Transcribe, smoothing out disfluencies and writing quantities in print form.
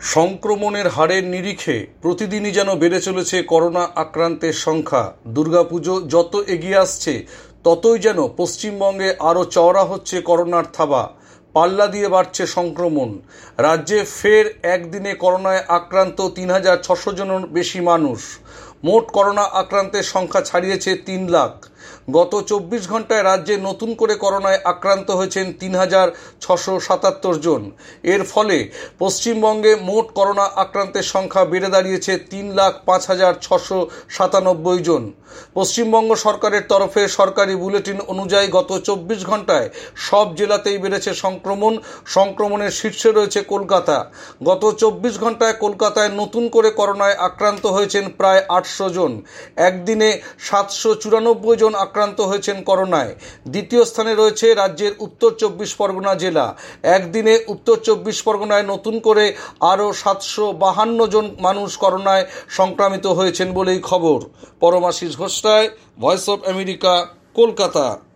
সংক্রমণের হারের নিরিখে প্রতিদিনই যেন বেড়ে চলেছে করোনা আক্রান্তের সংখ্যা। দুর্গাপুজো যত এগিয়ে আসছে ততই যেন পশ্চিমবঙ্গে আরও চওড়া হচ্ছে করোনার থাবা। পাল্লা দিয়ে বাড়ছে সংক্রমণ। রাজ্যে ফের একদিনে করোনায় আক্রান্ত ৩,৬০০ জনের বেশি মানুষ। মোট করোনা আক্রান্তের সংখ্যা ছাড়িয়েছে ৩ লাখ। গত ২৪ ঘন্টায় রাজ্যে নতুন করে করোনায় আক্রান্ত হয়েছেন ৩,৬৭৭ জন। এর ফলে পশ্চিমবঙ্গে মোট করোনা আক্রান্তের সংখ্যা বেড়ে দাঁড়িয়েছে ৩,৫,৬৯৭ জন। পশ্চিমবঙ্গ সরকারের তরফে সরকারি বুলেটিন অনুযায়ী গত ২৪ ঘন্টায় সব জেলাতেই বেড়েছে সংক্রমণের শীর্ষে রয়েছে কলকাতা। গত ২৪ ঘন্টায় কলকাতায় নতুন করে করোনায় আক্রান্ত হয়েছেন প্রায় ৮০০ জন। একদিনে ৭৯৪ জন আক্রান্ত হয়েছেন করোনায়। দ্বিতীয় স্থানে রয়েছে রাজ্যের উত্তর ২৪ পরগনা জেলা। একদিনে উত্তর ২৪ পরগনায় নতুন করে আরও ৭৫২ জন মানুষ করোনায় সংক্রামিত হয়েছেন বলেই খবর। Paramashis Ghosh, voice of America, Kolkata.